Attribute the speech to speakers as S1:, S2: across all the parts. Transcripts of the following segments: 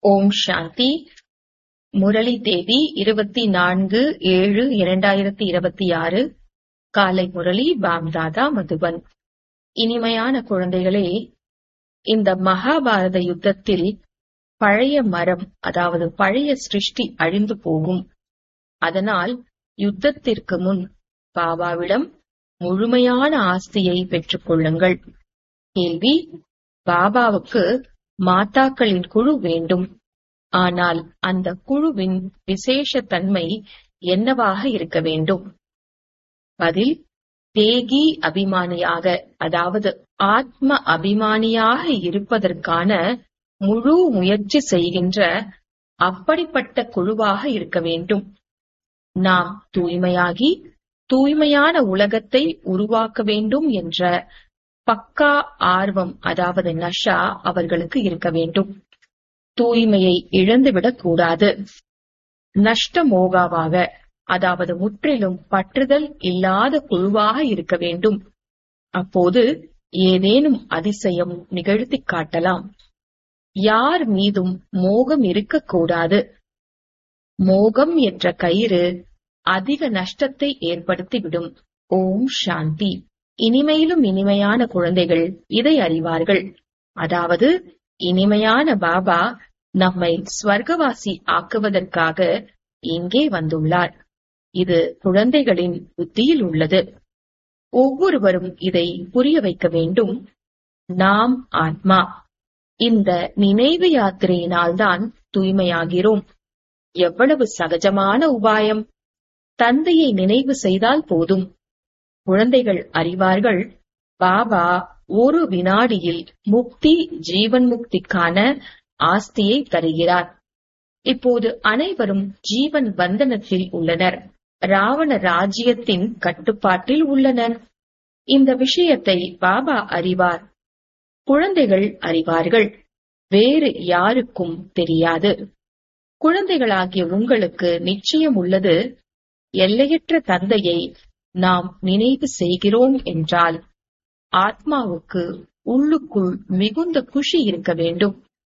S1: ஓம் சாந்தி. முரளி தேதி 24/7/2026. காலை முரளி பாப்தாதா மதுபன். இனிமையான குழந்தைகளே, இந்த மகாபாரத யுத்தத்தில் பழைய மரம், அதாவது பழைய சிருஷ்டி அழிந்து போகும். அதனால் யுத்தத்திற்கு முன் பாபாவிடம் முழுமையான ஆஸ்தியை பெற்றுக் கொள்ளுங்கள். கேள்வி: பாபாவுக்கு மாதாக்களின் குழு வேண்டும். ஆனால் அந்த குழுவின் விசேஷ தன்மை என்னவாக இருக்க வேண்டும்? பதில்: தேகி அபிமானியாக, அதாவது ஆத்ம அபிமானியாக இருப்பதற்கான முழு முயற்சி செய்கின்ற அப்படிப்பட்ட குழுவாக இருக்க வேண்டும். நாம் தூய்மையாகி தூய்மையான உலகத்தை உருவாக்க வேண்டும் என்ற பக்கா ஆர்வம், அதாவது நஷா அவர்களுக்கு இருக்க வேண்டும். தூய்மையை இழந்துவிடக் கூடாது. நஷ்டமோகாவாக, அதாவது முற்றிலும் பற்றுதல் இல்லாத குழுவாக இருக்க வேண்டும். அப்போது ஏதேனும் அதிசயம் நிகழ்த்தி காட்டலாம். யார் மீதும் மோகம் இருக்கக்கூடாது. மோகம் என்ற கயிறு அதிக நஷ்டத்தை ஏற்படுத்திவிடும். ஓம் சாந்தி. இனிமையிலும் இனிமையான குழந்தைகள் இதை அறிவார்கள். அதாவது இனிமையான பாபா நம்மை ஸ்வர்க்கவாசி ஆக்குவதற்காக இங்கே வந்துள்ளார். இது குழந்தைகளின் புத்தியில் உள்ளது. ஒவ்வொருவரும் இதை புரிய வைக்க வேண்டும். நாம் ஆத்மா. இந்த நினைவு யாத்திரையினால்தான் தூய்மையாகிறோம். எவ்வளவு சகஜமான உபாயம்! தந்தையை நினைவு செய்தால் போதும். குழந்தைகள் அறிவார்கள், பாபா ஒரு வினாடியில் முக்தி, ஜீவன் முக்திக்கான ஆஸ்தியை தருகிறார். இப்போது அனைவரும் ஜீவன் பந்தனத்தில் உள்ளனர். ராவண ராஜ்யத்தின் கட்டுப்பாட்டில் உள்ளனர். இந்த விஷயத்தை பாபா அறிவார். குழந்தைகள் அறிவார்கள். வேறு யாருக்கும் தெரியாது. குழந்தைகளாகிய உங்களுக்கு நிச்சயம் உள்ளது, எல்லையற்ற தந்தையை நாம் நினைவு செய்கிறோம் என்றால் ஆத்மாவுக்கு உள்ளுக்குள் மிகுந்த குஷி இருக்க வேண்டும்.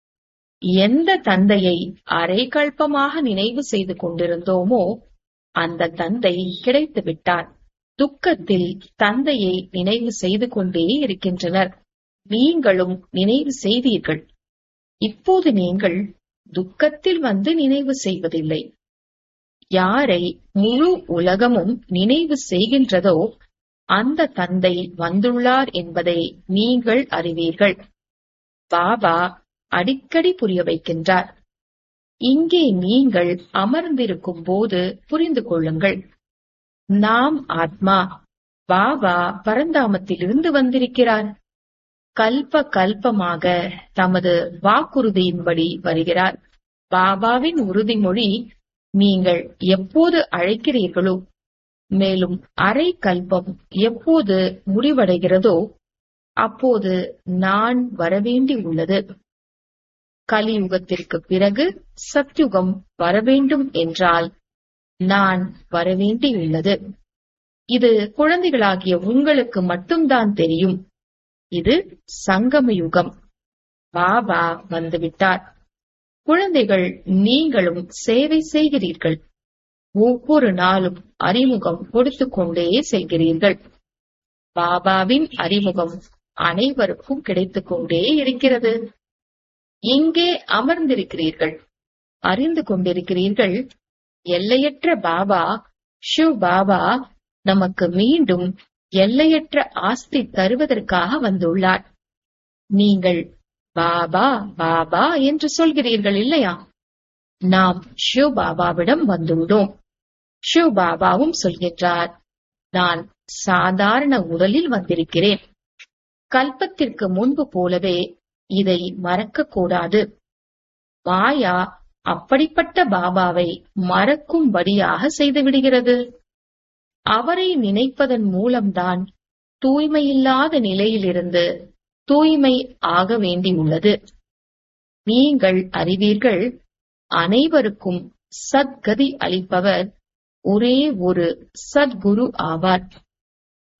S1: எந்த தந்தையை அரைகல்பமாக நினைவு செய்து கொண்டிருந்தோமோ அந்த தந்தை கிடைத்து விட்டார். துக்கத்தில் தந்தையை நினைவு செய்து கொண்டே இருக்கின்றனர். நீங்களும் நினைவு செய்தீர்கள். இப்போது நீங்கள் துக்கத்தில் வந்து நினைவு செய்வதில்லை. யாரை முழு உலகமும் நினைவு செய்கின்றதோ அந்த தந்தை வந்துள்ளார் என்பதை நீங்கள் அறிவீர்கள். பாபா அடிக்கடி புரிய வைக்கின்றார். இங்கே நீங்கள் அமர்ந்திருக்கும் போது புரிந்து கொள்ளுங்கள், நாம் ஆத்மா. பாபா பரந்தாமத்திலிருந்து வந்திருக்கிறார். கல்ப கல்பமாக தமது வாக்குறுதியின்படி வருகிறார். பாபாவின் உறுதிமொழி, நீங்கள் எப்போது அழைக்கிறீர்களோ, மேலும் அரை கல்பம் எப்போது முடிவடைகிறதோ அப்போது நான் வரவேண்டி உள்ளது. கலியுகத்திற்கு பிறகு சத்யுகம் வரவேண்டும் என்றால் நான் வரவேண்டி உள்ளது. இது குழந்தைகளாகிய உங்களுக்கு மட்டும்தான் தெரியும். இது சங்கம யுகம். பாபா வந்துவிட்டார். குழந்தைகள், நீங்களும் சேவை செய்கிறீர்கள். ஒவ்வொரு நாளும் அறிமுகம் கொடுத்து கொண்டே செல்கிறீர்கள். பாபாவின் அறிமுகம் அனைவருக்கும் கிடைத்துக் கொண்டே இருக்கிறது. இங்கே அமர்ந்திருக்கிறீர்கள். அறிந்து கொண்டிருக்கிறீர்கள், எல்லையற்ற பாபா ஷிவ் பாபா நமக்கு மீண்டும் எல்லையற்ற ஆஸ்தி தருவதற்காக வந்துள்ளார். நீங்கள் பாபா பாபா என்று சொல்கிறீர்கள் இல்லையா? நாம் ஷிவ் பாபாவிடம் வந்துள்ளோம். ஷிவ் பாபாவும் சொல்கின்றார், நான் சாதாரண உடலில் வந்திருக்கிறேன். கல்பத்திற்கு முன்பு போலவே இதை மறக்க கூடாது. மாயா அப்படிப்பட்ட பாபாவை மறக்கும்படியாக செய்துவிடுகிறது. அவரை நினைப்பதன் மூலம்தான் தூய்மையில்லாத நிலையிலிருந்து தூய்மை ஆக வேண்டியுள்ளது. நீங்கள் அறிவீர்கள், அனைவருக்கும் சத்கதி அளிப்பவர் ஒரே ஒரு சத்குரு ஆவார்.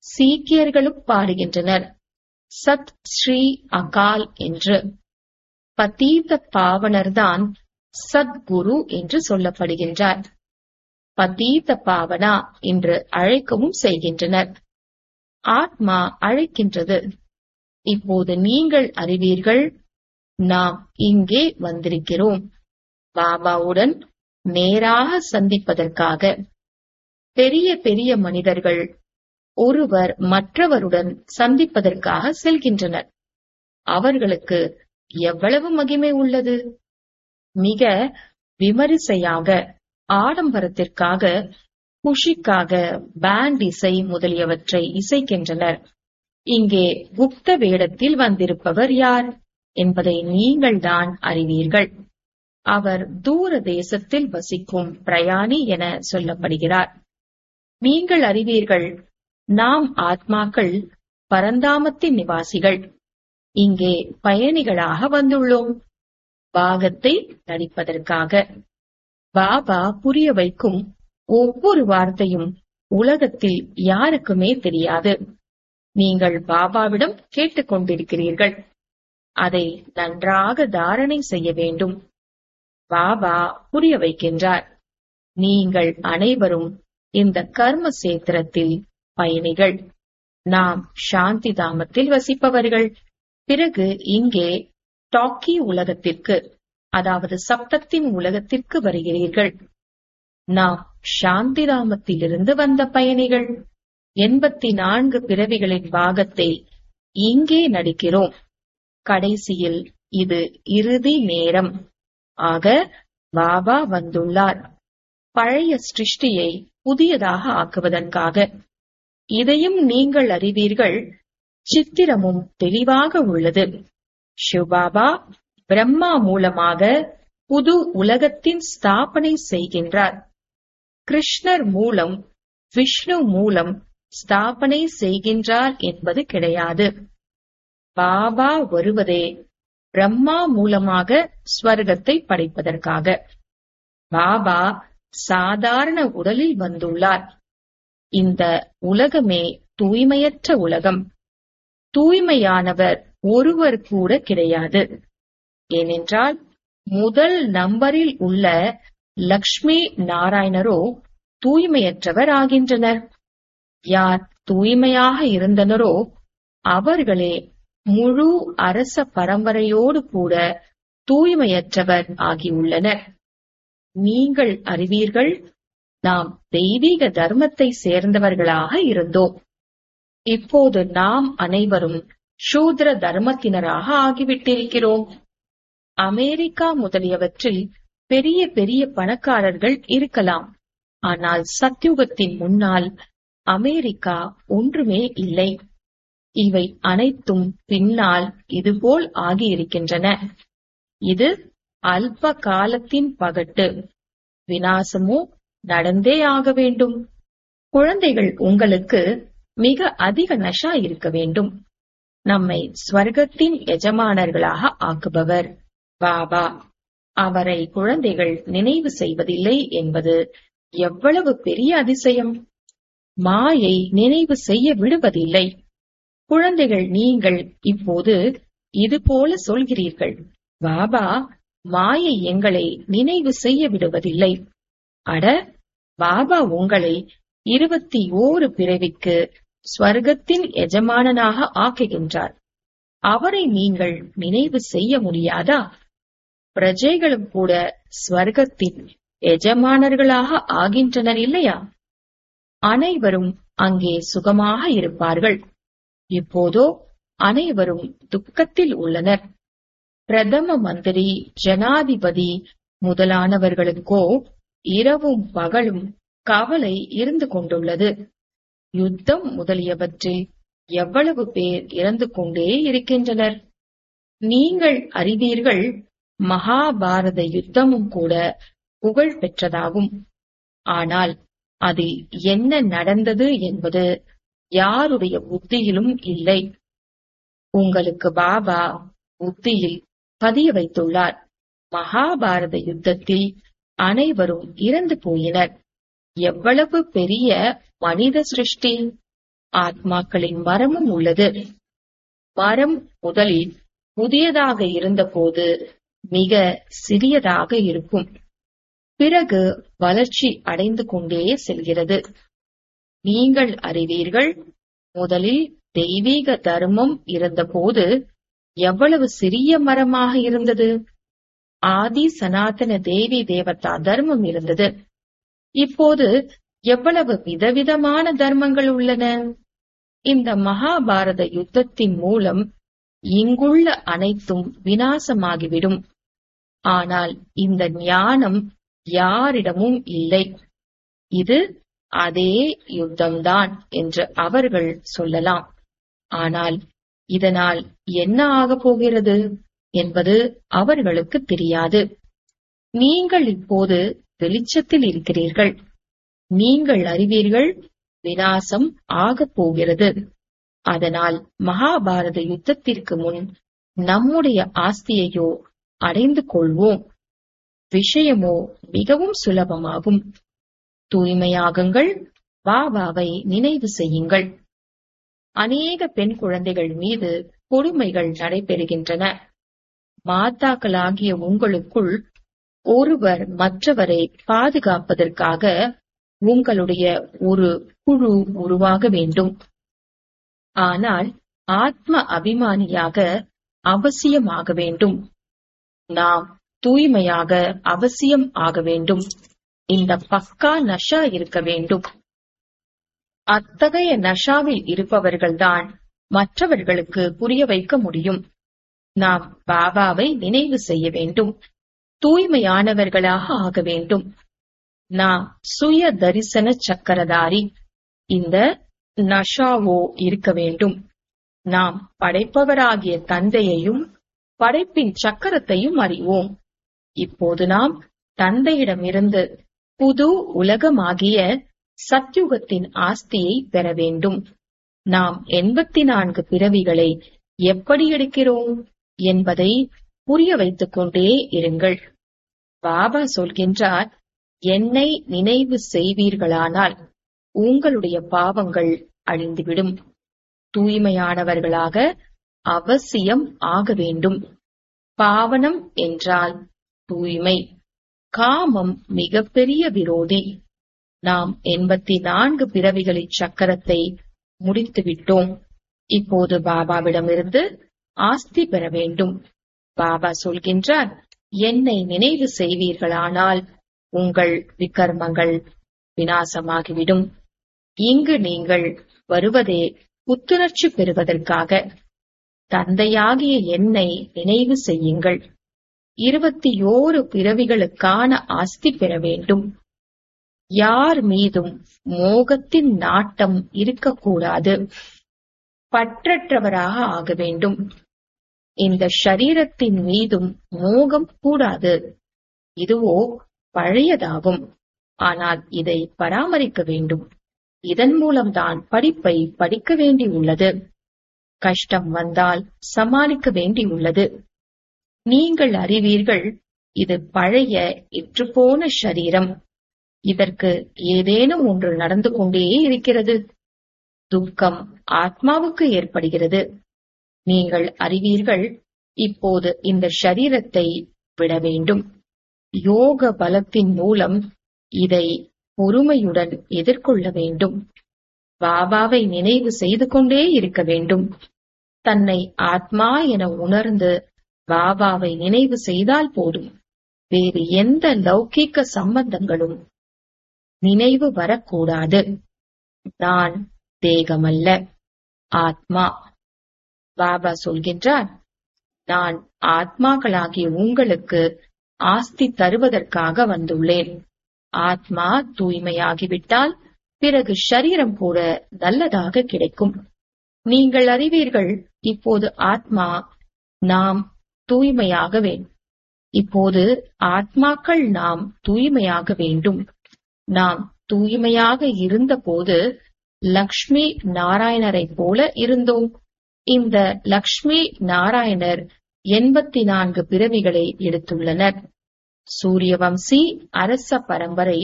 S1: சீக்கியர்களும் பாடுகின்றனர், சத் ஸ்ரீ அகால் என்று. பதீத பாவனர்தான் சத்குரு என்று சொல்லப்படுகின்றார். பதீத பாவனா என்று அழைக்கவும் செய்கின்றனர். ஆத்மா அழைக்கின்றது. இப்போது நீங்கள் அறிவீர்கள், நாம் இங்கே வந்திருக்கிறோம் பாபாவுடன் நேராக சந்திப்பதற்காக. பெரிய பெரிய மனிதர்கள் ஒருவர் மற்றவருடன் சந்திப்பதற்காக செல்கின்றனர். அவர்களுக்கு எவ்வளவு மகிமை உள்ளது! மிக விமரிசையாக, ஆடம்பரத்திற்காக, குஷிக்காக பேண்ட் இசை முதலியவற்றை இசைக்கின்றனர். இங்கே குப்த வேடத்தில் வந்திருப்பவர் யார் என்பதை நீங்கள் தான் அறிவீர்கள். அவர் தூர தேசத்தில் வசிக்கும் பிரயாணி என சொல்லப்படுகிறார். நீங்கள் அறிவீர்கள், நாம் ஆத்மாக்கள் பரந்தாமத்தின் நிவாசிகள். இங்கே பயணிகளாக வந்துள்ளோம், பாகத்தை நடிப்பதற்காக. பாபா புரிய வைக்கும் ஒவ்வொரு வார்த்தையும் உலகத்தில் யாருக்குமே தெரியாது. நீங்கள் பாபாவிடம் கேட்டுக்கொண்டிருக்கிறீர்கள். அதை நன்றாக தாரணை செய்ய வேண்டும். பாபா புரிய வைக்கின்றார், நீங்கள் அனைவரும் இந்த கர்ம சேத்திரத்தில் பயணிகள். நாம் சாந்தி தாமத்தில் வசிப்பவர்கள். பிறகு இங்கே டாக்கி உலகத்திற்கு, அதாவது சப்தத்தின் உலகத்திற்கு வருகிறீர்கள். நாம் சாந்தி தாமத்திலிருந்து வந்த பயணிகள். 84 பிறவிகளின் பாகத்தை இங்கே நடிக்கிறோம். கடைசியில் இது இறுதி நேரம். ஆக பாபா வந்துள்ளார், பழைய சிருஷ்டியை புதியதாக ஆக்குவதற்காக. இதையும் நீங்கள் அறிவீர்கள், சித்திரமும் தெளிவாக உள்ளது. சிவபாபா பிரம்மா மூலமாக புது உலகத்தின் ஸ்தாபனை செய்கின்றார். கிருஷ்ணர் மூலம், விஷ்ணு மூலம் ஸ்தாபனை செய்கின்றார் என்பது கிடையாது. பாபா வருவதே பிரம்மா மூலமாக ஸ்வர்க்கத்தை படைப்பதற்காக. பாபா சாதாரண உடலில் வந்துள்ளார். இந்த உலகமே தூய்மையற்ற உலகம். தூய்மையானவர் ஒருவர் கூட கிடையாது. ஏனென்றால் முதல் நம்பரில் உள்ள லக்ஷ்மி நாராயணரோ தூய்மையற்றவர் ஆகின்றனர். யார் தூய்மையாக இருந்தனரோ அவர்களே முழு அரச பரம்பரையோடு கூட தூய்மையற்றவர் ஆகியுள்ளனர். நீங்கள் அறிவீர்கள், நாம் தெய்வீக தர்மத்தை சேர்ந்தவர்களாக இருந்தோம். இப்போது நாம் அனைவரும் சூத்ர தர்மத்தினராக ஆகிவிட்டிருக்கிறோம். அமெரிக்கா முதலியவற்றில் பெரிய பெரிய பணக்காரர்கள் இருக்கலாம். ஆனால் சத்யுகத்தின் முன்னால் அமெரிக்கா ஒன்றுமே இல்லை. இவை அனைத்தும் பின்னால் இதுபோல் ஆகியிருக்கின்றன. இது அல்ப காலத்தின் பகட்டு. விநாசமோ நடந்தே ஆக வேண்டும். குழந்தைகள், உங்களுக்கு மிக அதிக நஷா இருக்க வேண்டும். நம்மை ஸ்வர்க்கத்தின் எஜமானர்களாக ஆக்குபவர் பாபா. அவரை குழந்தைகள் நினைவு செய்வதில்லை என்பது எவ்வளவு பெரிய அதிசயம்! மாயை நினைவு செய்ய விடுவதில்லை. குழந்தைகள், நீங்கள் இப்போது இதுபோல சொல்கிறீர்கள், பாபா, மாயை எங்களை நினைவு செய்ய விடுவதில்லை. அட, பாபா உங்களை 21 பிறவிக்கு ஸ்வர்க்கத்தின் எஜமானனாக ஆக்குகின்றார். அவரை நீங்கள் நினைவு செய்ய முடியாதா? பிரஜைகளும் கூட ஸ்வர்க்கத்தின் எஜமானர்களாக ஆகின்றனர் இல்லையா? அனைவரும் அங்கே சுகமாக இருப்பார்கள். இப்போதோ அனைவரும் துக்கத்தில் உள்ளனர். பிரதம மந்திரி, ஜனாதிபதி முதலானவர்களுக்கோ இரவும் பகலும் கவலை இருந்து கொண்டுள்ளது. யுத்தம் முதலியவற்றில் எவ்வளவு பேர் இறந்து கொண்டே இருக்கின்றனர். நீங்கள் அறிவீர்கள், மகாபாரத யுத்தமும் கூட புகழ் பெற்றதாகும். ஆனால் அதில் என்ன நடந்தது என்பது யாருடைய புத்தியிலும் இல்லை. உங்களுக்கு பாபா புத்தியில் பதிய வைத்துள்ளார். மகாபாரத யுத்தத்தில் அனைவரும் இறந்து போயினர். எவ்வளவு பெரிய மனித சிருஷ்டி! ஆத்மாக்களின் மரமும் உள்ளது. மரம் முதலில் புதியதாக இருந்தபோது மிக சிறியதாக இருக்கும். பிறகு வளர்ச்சி அடைந்து கொண்டே செல்கிறது. நீங்கள் அறிவீர்கள், முதலில் தெய்வீக தர்மம் இருந்தபோது எவ்வளவு சிறிய மரமாக இருந்தது. ஆதி சனாதன தேவி தேவதா தர்மம் இருந்தது. இப்போது எவ்வளவு விதவிதமான தர்மங்கள் உள்ளன. இந்த மகாபாரத யுத்தத்தின் மூலம் இங்குள்ள அனைத்தும் விநாசமாகிவிடும். ஆனால் இந்த ஞானம் யாரிடமும் இல்லை. இது அதே யுத்தம்தான் என்று அவர்கள் சொல்லலாம். ஆனால் இதனால் என்ன ஆகப் போகிறது என்பது அவர்களுக்கு தெரியாது. நீங்கள் இப்போது வெளிச்சத்தில் இருக்கிறீர்கள். நீங்கள் அறிவீர்கள், விநாசம் ஆகப் போகிறது. அதனால் மகாபாரத யுத்தத்திற்கு முன் நம்முடைய ஆஸ்தியையோ அடைந்து கொள்வோம். விஷயமோ மிகவும் சுலபமாகும். தூய்மையாகுங்கள், பாபாவை நினைவு செய்யுங்கள். அநேக பெண் குழந்தைகள் மீது கொடுமைகள் நடைபெறுகின்றன. மாதாக்களாகிய உங்களுக்குள் ஒருவர் மற்றவரை பாதுகாப்பதற்காக உங்களுடைய ஒரு குழு உருவாக வேண்டும். ஆனால் ஆத்ம அபிமானியாக அவசியமாக வேண்டும். நாம் தூய்மையாக அவசியம் ஆக வேண்டும். இந்த பக்கா நஷா இருக்க வேண்டும். அத்தகைய நஷாவில் இருப்பவர்கள்தான் மற்றவர்களுக்கு புரிய வைக்க முடியும். நாம் பாபாவை நினைவு செய்ய வேண்டும். தூய்மையானவர்களாக ஆக வேண்டும். நாம் சுய தரிசன சக்கரதாரி. இந்த நஷாவோ இருக்க வேண்டும். நாம் படைப்பவராகிய தந்தையையும் படைப்பின் சக்கரத்தையும் அறிவோம். இப்போது நாம் தந்தையிடமிருந்து புது உலகமாகிய சத்யுகத்தின் ஆஸ்தியை பெற வேண்டும். நாம் 84 பிறவிகளை எப்படி எடுக்கிறோம் என்பதை புரிய வைத்துக் கொண்டே இருங்கள். பாபா சொல்கின்றார், என்னை நினைவு செய்வீர்களானால் உங்களுடைய பாவங்கள் அழிந்துவிடும். தூய்மையானவர்களாக அவசியம் ஆக வேண்டும். பாவனம் என்றால் தூய்மை. காமம் மிகப்பெரிய விரோதி. நாம் 84 பிறவிகளை சக்கரத்தை முடித்துவிட்டோம். இப்போது பாபாவிடமிருந்து ஆஸ்தி பெற வேண்டும். பாபா சொல்கின்றார், என்னை நினைவு செய்வீர்களானால் உங்கள் விகர்மங்கள் விநாசமாகிவிடும். இங்கு நீங்கள் வருவதே புத்துணர்ச்சி பெறுவதற்காக. தந்தையாகிய என்னை நினைவு செய்யுங்கள். 21 பிறவிகளுக்கான ஆஸ்தி பெற வேண்டும். யார் மீதும் மோகத்தின் நாட்டம் இருக்கக்கூடாது. பற்றற்றவராக ஆக வேண்டும். இந்த ஷரீரத்தின் மீதும் மோகம் கூடாது. இதுவோ பழையதாகும். ஆனால் இதை பராமரிக்க வேண்டும். இதன் மூலம்தான் படிப்பை படிக்க வேண்டியுள்ளது. கஷ்டம் வந்தால் சமாளிக்க வேண்டியுள்ளது. நீங்கள் அறிவீர்கள், இது பழைய இற்றுப்போன ஷரீரம். இதற்கு ஏதேனும் ஒன்று நடந்து கொண்டே இருக்கிறது. துக்கம் ஆத்மாவுக்கு ஏற்படுகிறது. நீங்கள் அறிவீர்கள், இப்போது இந்த ஷரீரத்தை விட வேண்டும். யோக பலத்தின் மூலம் இதை பொறுமையுடன் எதிர்கொள்ள வேண்டும். பாபாவை நினைவு செய்து கொண்டே இருக்க வேண்டும். தன்னை ஆத்மா என உணர்ந்து பாபாவை நினைவு செய்தால் போதும். வேறு எந்த லௌகீக சம்பந்தங்களும் நினைவு வரக்கூடாது. நான் தேகமல்ல, ஆத்மா. பாபா சொல்கின்றார், நான் ஆத்மாக்களாகிய உங்களுக்கு ஆஸ்தி தருவதற்காக வந்துள்ளேன். ஆத்மா தூய்மையாகிவிட்டால் பிறகு ஷரீரம் கூட நல்லதாக கிடைக்கும். நீங்கள் அறிவீர்கள், இப்போது ஆத்மா நாம் தூய்மையாக வேண்டும். இப்போது ஆத்மாக்கள் நாம் தூய்மையாக வேண்டும். நாம் தூய்மையாக இருந்தபோது லக்ஷ்மி நாராயணரை போல இருந்தோம். இந்த லக்ஷ்மி நாராயணர் 84 பிறவிகளை எடுத்துள்ளனர். சூரியவம்சி அரச பரம்பரை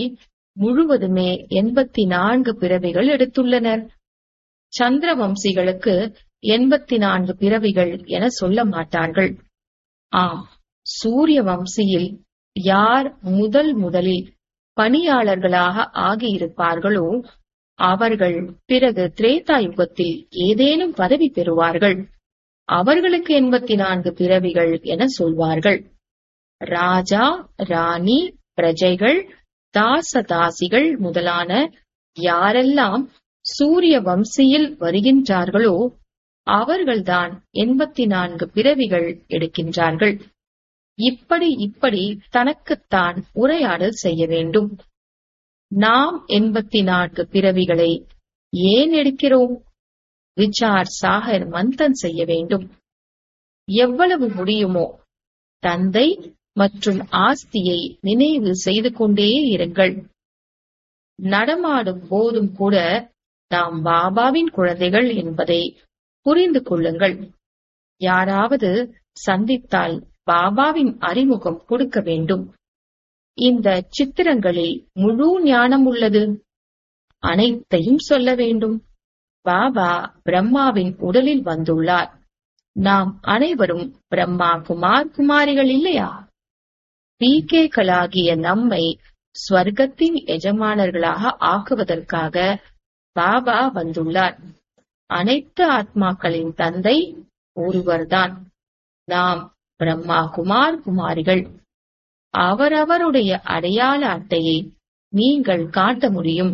S1: முழுவதுமே 84 பிறவிகள் எடுத்துள்ளனர். சந்திரவம்சிகளுக்கு 84 பிறவிகள் என சொல்ல மாட்டார்கள். ஆம், சூரிய வம்சியில் யார் முதலில் பணியாளர்களாக ஆகியிருப்பார்களோ அவர்கள் பிறகு திரேதா யுகத்தில் ஏதேனும் பதவி பெறுவார்கள். அவர்களுக்கு 84 பிறவிகள் என சொல்வார்கள். ராஜா, ராணி, பிரஜைகள், தாசிகள் முதலான யாரெல்லாம் சூரிய வம்சியில் வருகின்றார்களோ அவர்கள்தான் 84 பிறவிகள் எடுக்கின்றார்கள். இப்படி தனக்குத்தான் உரையாடல் செய்ய வேண்டும். நாம் 84 பிறவிகளை ஏன் எடுக்கிறோம்? விசார் சாகர் மந்தன் செய்ய வேண்டும். எவ்வளவு முடியுமோ தந்தை மற்றும் ஆஸ்தியை நினைவு செய்து கொண்டே இருங்கள். நடமாடும் போதும் கூட நாம் பாபாவின் குழந்தைகள் என்பதை புரிந்து கொள்ளுங்கள். யாராவது சந்தித்தால் பாபாவின் அறிமுகம் கொடுக்க வேண்டும். இந்த சித்திரங்களில் முழு ஞானம் உள்ளது. அனைத்தையும் சொல்ல வேண்டும். பாபா பிரம்மாவின் உடலில் வந்துள்ளார். நாம் அனைவரும் பிரம்மா குமாரிகள் இல்லையா? பீகேக்களாகிய நம்மை ஸ்வர்க்கத்தின் எஜமானர்களாக ஆக்குவதற்காக பாபா வந்துள்ளார். அனைத்து ஆத்மாக்களின் தந்தை ஒருவர்தான். நாம் பிரம்மா குமாரிகள். அவரவருடைய அடையாள அட்டையை நீங்கள் காட்ட முடியும்.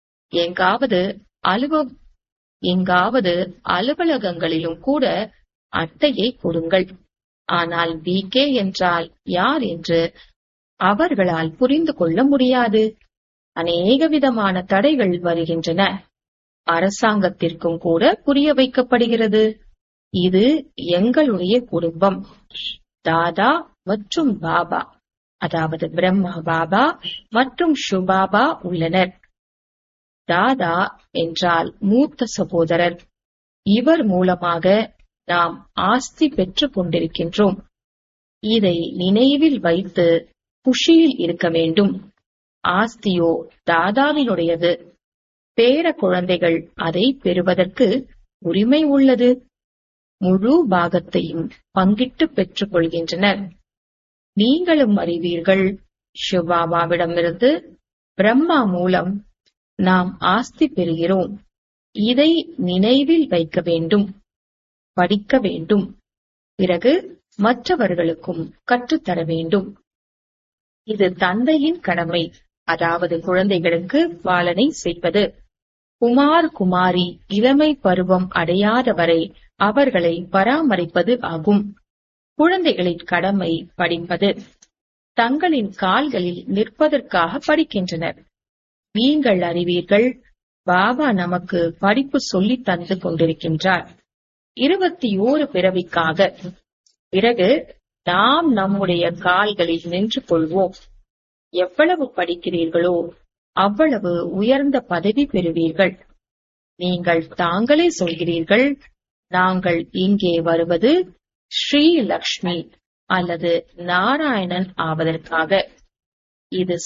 S1: எங்காவது அலுவலகங்களிலும் கூட அட்டையை கொடுங்கள். ஆனால் பிகே என்றால் யார் என்று அவர்களால் புரிந்து கொள்ள முடியாது. அநேக விதமான தடைகள் வருகின்றன. அரசாங்கத்திற்கும் கூட புரிய வைக்கப்படுகிறது. இது எங்களுடைய குடும்பம். தாதா மற்றும் பாபா, அதாவது பிரம்மா பாபா மற்றும் ஷுபாபா உள்ளனர். தாதா என்றால் மூத்த சகோதரர். இவர் மூலமாக நாம் ஆஸ்தி பெற்றுக் கொண்டிருக்கின்றோம். இதை நினைவில் வைத்து குஷியில் இருக்க வேண்டும். ஆஸ்தியோ தாதாவினுடையது. பேர குழந்தைகள் அதை பெறுவதற்கு உரிமை உள்ளது. முழு பாகத்தையும் பங்கிட்டு பெற்றுக் கொள்கின்றனர். நீங்களும் அறிவீர்கள், ஷிவபாபாவிடமிருந்து பிரம்மா மூலம் நாம் ஆஸ்தி பெறுகிறோம். இதை நினைவில் வைக்க வேண்டும், படிக்க வேண்டும். பிறகு மற்றவர்களுக்கும் கற்றுத்தர வேண்டும். இது தந்தையின் கடமை, அதாவது குழந்தைகளுக்கு பாலனை செய்வது. குமாரி இளமை பருவம் அடையாத வரை அவர்களை பராமரிப்பது ஆகும். குழந்தைகளின் கடமை படிப்பது. தங்களின் கால்களில் நிற்பதற்காக படிக்கின்றனர். நீங்கள் அறிவீர்கள், பாபா நமக்கு படிப்பு சொல்லி தந்து கொண்டிருக்கின்றார். 21 பிறவிக்காக. பிறகு நாம் நம்முடைய கால்களில் நின்று கொள்வோம். எவ்வளவு படிக்கிறீர்களோ அவ்வளவு உயர்ந்த பதவி பெறுவீர்கள். நீங்கள் தாங்களே சொல்கிறீர்கள், நாங்கள் இங்கே வருவது ஸ்ரீ லக்ஷ்மி அல்லது நாராயணன் ஆவதற்காக. இது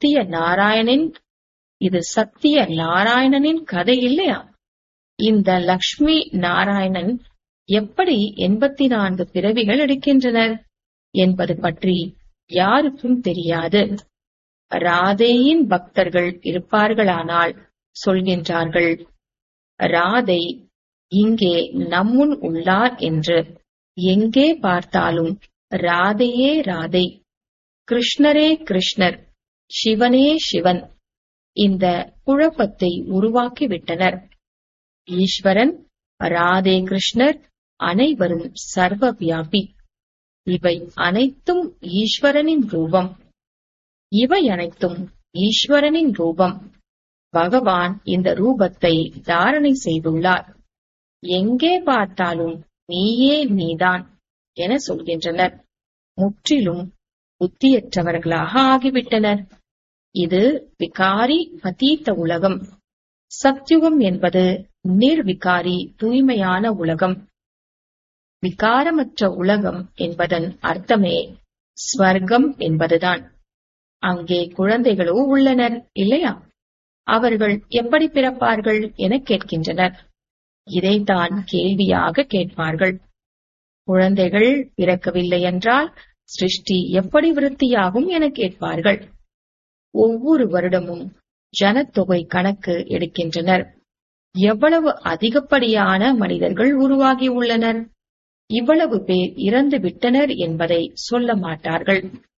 S1: சத்திய நாராயணனின் கதை இல்லையா? இந்த லக்ஷ்மி நாராயணன் எப்படி 84 பிறவிகள் எடுக்கின்றனர் என்பது பற்றி யாருக்கும் தெரியாது. ராதேயின் பக்தர்கள் இருப்பார்களானால் சொல்கின்றார்கள், ராதை இங்கே நம்முன் உள்ளார் என்று. எங்கே பார்த்தாலும் ராதையே ராதை, கிருஷ்ணரே கிருஷ்ணர், சிவனே சிவன். இந்த குழப்பத்தை உருவாக்கிவிட்டனர். ஈஸ்வரன், ராதே கிருஷ்ணர் அனைவரும் சர்வ வியாபி. இவை அனைத்தும் ஈஸ்வரனின் ரூபம். இவை அனைத்தும் ஈஸ்வரனின் ரூபம். பகவான் இந்த ரூபத்தை தாரணை செய்துள்ளார். எங்கே பார்த்தாலும் நீயே நீதான் என சொல்கின்றனர். முற்றிலும் புத்தியற்றவர்களாக ஆகிவிட்டனர். இது விகாரி பதீத்த உலகம். சத்யுகம் என்பது நிர்விகாரி தூய்மையான உலகம். விகாரமற்ற உலகம் என்பதன் அர்த்தமே ஸ்வர்க்கம் என்பதுதான். அங்கே குழந்தைகளோ உள்ளனர் இல்லையா? அவர்கள் எப்படி பிறப்பார்கள் என கேட்கின்றனர். இதைத்தான் கேள்வியாக கேட்பார்கள். குழந்தைகள் பிறக்கவில்லை என்றால் சிருஷ்டி எப்படி விருத்தியாகும் என கேட்பார்கள். ஒவ்வொரு வருடமும் ஜனத்தொகை கணக்கு எடுக்கின்றனர். எவ்வளவு அதிகப்படியான மனிதர்கள் உருவாகி உள்ளனர், இவ்வளவு பேர் இறந்து விட்டனர் என்பதை சொல்ல மாட்டார்கள்.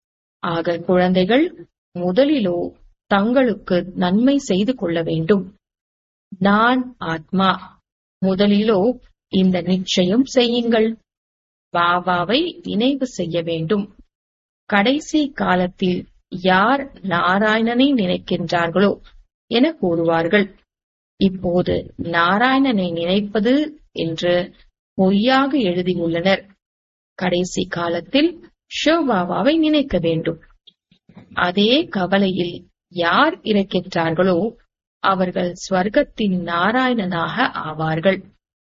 S1: ஆக குழந்தைகள் முதலிலோ தங்களுக்கு நன்மை செய்து கொள்ள வேண்டும். நான் ஆத்மா. முதலிலோ இந்த நிச்சயம் செய்யுங்கள். பாபாவை நினைவு செய்ய வேண்டும். கடைசி காலத்தில் யார் நாராயணனை நினைக்கின்றார்களோ என கூறுவார்கள். இப்போது நாராயணனை நினைப்பது என்று பொய்யாக எழுதியுள்ளனர். கடைசி காலத்தில் சிவபாபாவை நினைக்க வேண்டும். அதே கவலையில் யார் இருக்கின்றார்களோ அவர்கள் ஸ்வர்க்கத்தின் நாராயணனாக ஆவார்கள்.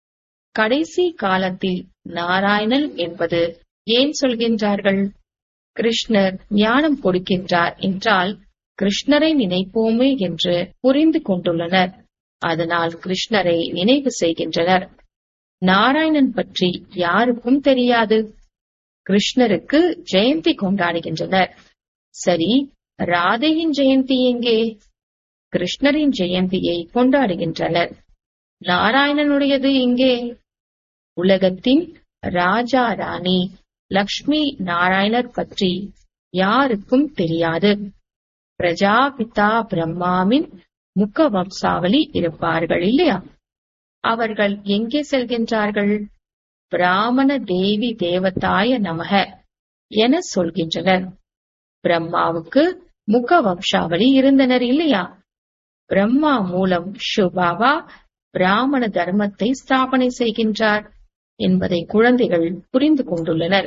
S1: கடைசி காலத்தில் நாராயணன் என்பது ஏன் சொல்கின்றார்கள்? கிருஷ்ணர் ஞானம் கொடுக்கின்றார் என்றால் கிருஷ்ணரை நினைப்போமே என்று புரிந்து கொண்டுள்ளனர். அதனால் கிருஷ்ணரை நினைவு செய்கின்றனர். நாராயணன் பற்றி யாருக்கும் தெரியாது. கிருஷ்ணருக்கு ஜெயந்தி கொண்டாடுகின்றனர். சரி, ராதையின் ஜெயந்தி எங்கே? கிருஷ்ணரின் ஜெயந்தியை கொண்டாடுகின்றனர். நாராயணனுடையது எங்கே? உலகத்தின் ராஜா ராணி லக்ஷ்மி நாராயணர் பற்றி யாருக்கும் தெரியாது. பிரஜாபிதா பிரம்மாவின் முக வம்சாவளி இருப்பார்கள் இல்லையா? அவர்கள் எங்கே செல்கின்றார்கள்? பிராமண தேவி தேவதாய நமக என சொல்கின்றனர். பிரம்மாவுக்கு முக வம்சாவளி இருந்தனர் இல்லையா? பிரம்மா மூலம் சிவபாபா பிராமண தர்மத்தை ஸ்தாபனை செய்கின்றார் என்பதை குழந்தைகள் புரிந்து கொண்டுள்ளனர்.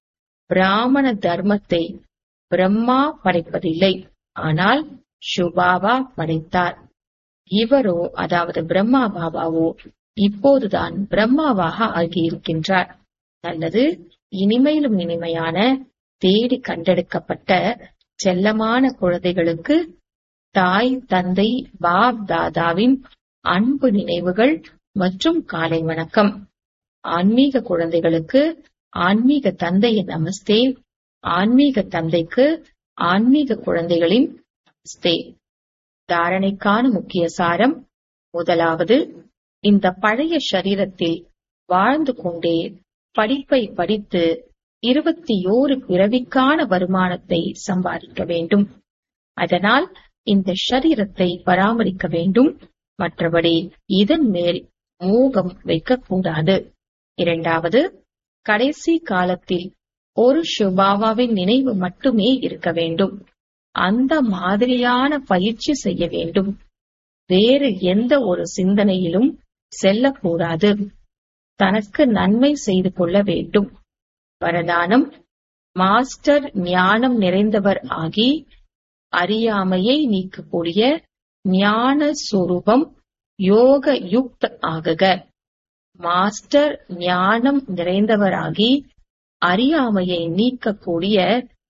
S1: பிராமண தர்மத்தை பிரம்மா படைப்பதில்லை, ஆனால் சிவபாபா படைத்தார். இவரோ, அதாவது பிரம்மா பாபாவோ இப்போதுதான் பிரம்மாவாக ஆகியிருக்கின்றார். நல்லது, இனிமையிலும் இனிமையான தேடி கண்டெடுக்கப்பட்ட செல்லமான குழந்தைகளுக்கு தாய் தந்தை பாப் தாதாவின் அன்பு நினைவுகள் மற்றும் காலை வணக்கம். ஆன்மீக குழந்தைகளுக்கு ஆன்மீக தந்தையின் நமஸ்தே. ஆன்மீக தந்தைக்கு ஆன்மீக குழந்தைகளின் நமஸ்தே. தாரணைக்கான முக்கிய சாரம். முதலாவது, இந்த பழைய சரீரத்தில் வாழ்ந்து கொண்டே படிப்பை படித்து 21 பிறவிக்கான வருமானத்தை சம்பாதிக்க வேண்டும். அதனால் இந்த சரீரத்தை பராமரிக்க வேண்டும். மற்றபடி இதன் மேல் மோகம் வைக்கக்கூடாது. இரண்டாவது, கடைசி காலத்தில் ஒரு சிவபாபாவின் நினைவு மட்டுமே இருக்க வேண்டும். அந்த மாதிரியான பயிற்சி செய்ய வேண்டும். வேறு எந்த ஒரு சிந்தனையிலும் செல்லக்கூடாது. தனக்கு நன்மை செய்து கொள்ள வேண்டும். வரதானம். மாஸ்டர் ஞானம் நிறைந்தவர் ஆகி அறியாமையை நீக்கக்கூடிய ஞான சொரூபம் யோக யுக்த ஆகுக. மாஸ்டர் ஞானம் நிறைந்தவராகி அறியாமையை நீக்கக்கூடிய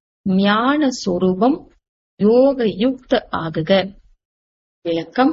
S1: ஞான சொரூபம் யோக யுக்த ஆகுக. விளக்கம்.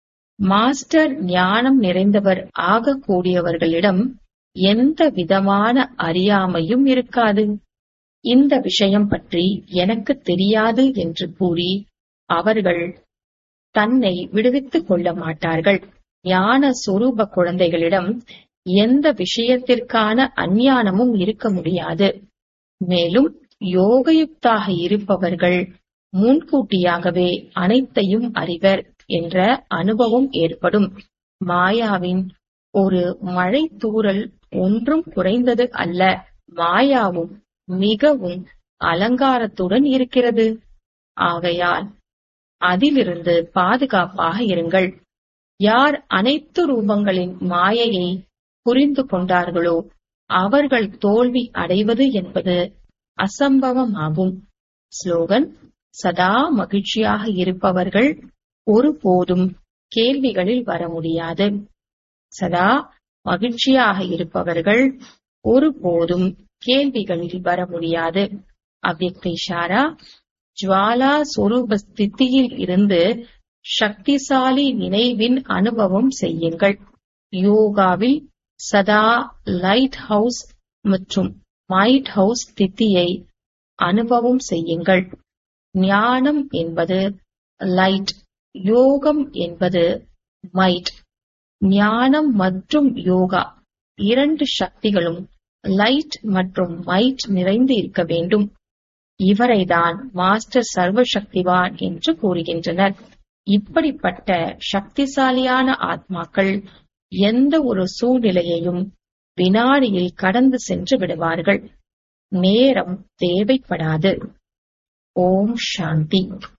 S1: மாஸ்டர் ஞானம் நிறைந்தவர் ஆகக்கூடியவர்களிடம் எந்த விதமான அறியாமையும் இருக்காது. இந்த விஷயம் பற்றி எனக்கு தெரியாது என்று கூறி அவர்கள் தன்னை விடுவித்துக் கொள்ள மாட்டார்கள். ஞான சொரூப குழந்தைகளிடம் எந்த விஷயத்திற்கான அஞ்ஞானமும் இருக்க முடியாது. மேலும் யோகயுக்தாக இருப்பவர்கள் முன்கூட்டியாகவே அனைத்தையும் அறிவர் என்ற அனுபவம் ஏற்படும். மாயாவின் ஒரு மழை தூறல் ஒன்றும் குறைந்தது அல்ல. மாயாவும் மிகவும் அலங்காரத்துடன் இருக்கிறது. ஆகையால் அதிலிருந்து பாதுகாப்பாக இருங்கள். யார் அனைத்து ரூபங்களின் மாயையை புரிந்து கொண்டார்களோ அவர்கள் தோல்வி அடைவது என்பது அசம்பவமாகும். ஸ்லோகன். சதா மகிழ்ச்சியாக இருப்பவர்கள் ஒருபோதும் கேள்விகளில் வர முடியாது. சதா மகிழ்ச்சியாக இருப்பவர்கள் ஒருபோதும் கேள்விகளில் வர முடியாது. அவ்யக்த இஷாரா. ஜுவாலா சொரூப ஸ்திதியில் இருந்து சக்திசாலி நினைவின் அனுபவம் செய்யுங்கள். யோகாவில் சதா லைட் ஹவுஸ் மற்றும் மைட் ஹவுஸ் தித்தியை அனுபவம் செய்யுங்கள். ஞானம் என்பது லைட், யோகம் என்பது மைட். ஞானம் மற்றும் யோகா இரண்டு சக்திகளும் லைட் மற்றும் மைட் நிறைந்து இருக்க வேண்டும். இவரைதான் மாஸ்டர் சர்வசக்திவான் என்று கூறுகின்றனர். இப்படிப்பட்ட சக்திசாலியான ஆத்மாக்கள் எந்த ஒரு சூழ்நிலையையும் வினாடியில் கடந்து சென்று விடுவார்கள். நேரம் தேவைப்படாது. ஓம் சாந்தி.